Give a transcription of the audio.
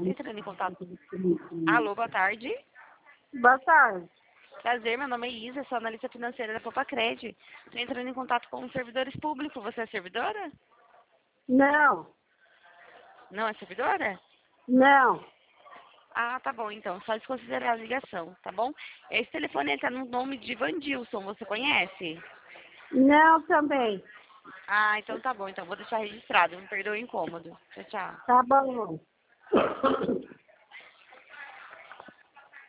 entrando em contato. Alô, boa tarde. Boa tarde. Prazer, meu nome é Isa, sou analista financeira da Popacred. Estou entrando em contato com os servidores públicos. Você é servidora? Não, Não é servidora? não, Ah, tá bom, então. Só desconsiderar a ligação, tá bom? Esse telefone está no nome de Vandilson, você conhece? não também. Ah, então tá bom. Então vou deixar registrado. Me perdoe o incômodo. Tchau, tchau. Tá bom.